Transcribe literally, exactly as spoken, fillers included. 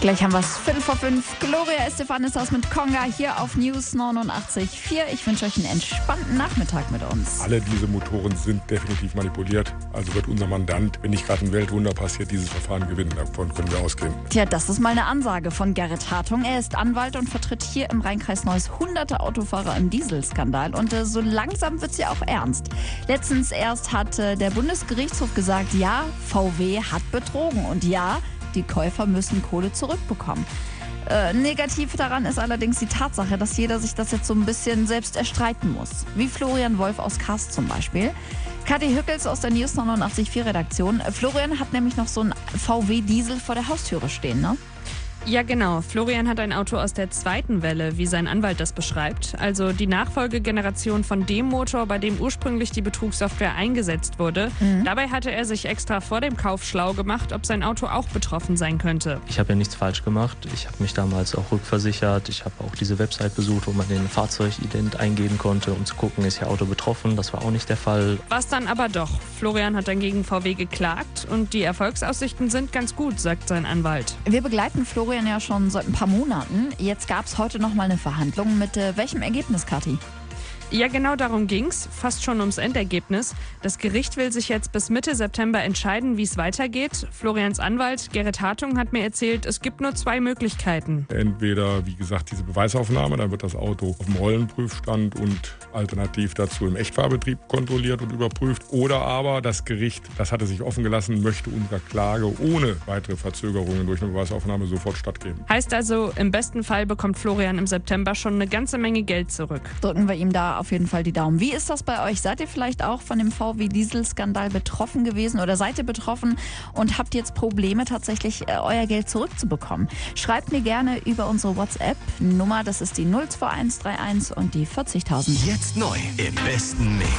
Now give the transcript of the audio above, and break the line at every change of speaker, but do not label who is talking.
Gleich haben wir es fünf vor fünf. Gloria Estefan ist das mit Konga hier auf News neunundachtzig Komma vier. Ich wünsche euch einen entspannten Nachmittag mit uns.
Alle diese Motoren sind definitiv manipuliert. Also wird unser Mandant, wenn nicht gerade ein Weltwunder passiert, dieses Verfahren gewinnen. Davon können wir ausgehen.
Tja, das ist mal eine Ansage von Gerrit Hartung. Er ist Anwalt und vertritt hier im Rheinkreis Neuss hunderte Autofahrer im Dieselskandal. Und äh, so langsam wird es ja auch ernst. Letztens erst hat äh, der Bundesgerichtshof gesagt, ja, V W hat betrogen. Und ja, die Käufer müssen Kohle zurückbekommen. Äh, negativ daran ist allerdings die Tatsache, dass jeder sich das jetzt so ein bisschen selbst erstreiten muss. Wie Florian Wolf aus Kast zum Beispiel. Kathi Hückels aus der News neunundachtzig Komma vier Redaktion. Äh, Florian hat nämlich noch so einen V W-Diesel vor der Haustüre stehen, ne?
Ja, genau. Florian hat ein Auto aus der zweiten Welle, wie sein Anwalt das beschreibt. Also die Nachfolgegeneration von dem Motor, bei dem ursprünglich die Betrugssoftware eingesetzt wurde. Mhm. Dabei hatte er sich extra vor dem Kauf schlau gemacht, ob sein Auto auch betroffen sein könnte.
Ich habe ja nichts falsch gemacht. Ich habe mich damals auch rückversichert. Ich habe auch diese Website besucht, wo man den Fahrzeugident eingeben konnte, um zu gucken, ist Ihr Auto betroffen. Das war auch nicht der Fall.
Was dann aber doch. Florian hat dann gegen V W geklagt und die Erfolgsaussichten sind ganz gut, sagt sein Anwalt.
Wir begleiten Florian ja schon seit ein paar Monaten. Jetzt gab es heute noch mal eine Verhandlung. Mit äh, welchem Ergebnis, Kathi?
Ja, genau darum ging's. Fast schon ums Endergebnis. Das Gericht will sich jetzt bis Mitte September entscheiden, wie es weitergeht. Florians Anwalt Gerrit Hartung hat mir erzählt, es gibt nur zwei Möglichkeiten.
Entweder, wie gesagt, diese Beweisaufnahme, dann wird das Auto auf dem Rollenprüfstand und alternativ dazu im Echtfahrbetrieb kontrolliert und überprüft. Oder aber das Gericht, das hatte sich offen gelassen, möchte unserer Klage ohne weitere Verzögerungen durch eine Beweisaufnahme sofort stattgeben.
Heißt also, im besten Fall bekommt Florian im September schon eine ganze Menge Geld zurück.
Drücken wir ihm da auf jeden Fall die Daumen. Wie ist das bei euch? Seid ihr vielleicht auch von dem V W-Dieselskandal betroffen gewesen oder seid ihr betroffen und habt jetzt Probleme, tatsächlich äh, euer Geld zurückzubekommen? Schreibt mir gerne über unsere WhatsApp-Nummer, das ist die null zwei eins drei eins und die vierzigtausend.
Jetzt neu im besten Mix.